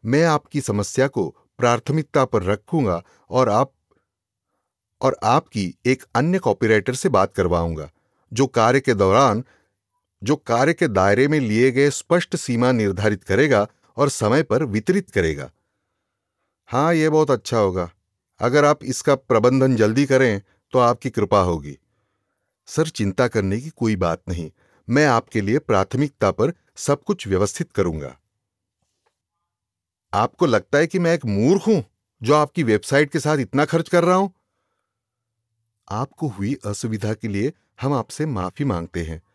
मैं आपकी समस्या को प्राथमिकता पर रखूंगा और आपकी एक अन्य कॉपीराइटर से बात करवाऊंगा, जो कार्य के दायरे में लिए गए स्पष्ट सीमा निर्धारित करेगा और समय पर वितरित करेगा। हाँ, यह बहुत अच्छा होगा। अगर आप इसका प्रबंधन जल्दी करें तो आपकी कृपा होगी। सर, चिंता करने की कोई बात नहीं। मैं आपके लिए प्राथमिकता पर सब कुछ व्यवस्थित करूंगा। आपको लगता है कि मैं एक मूर्ख हूं जो आपकी वेबसाइट के साथ इतना खर्च कर रहा हूं? आपको हुई असुविधा के लिए हम आपसे माफी मांगते हैं।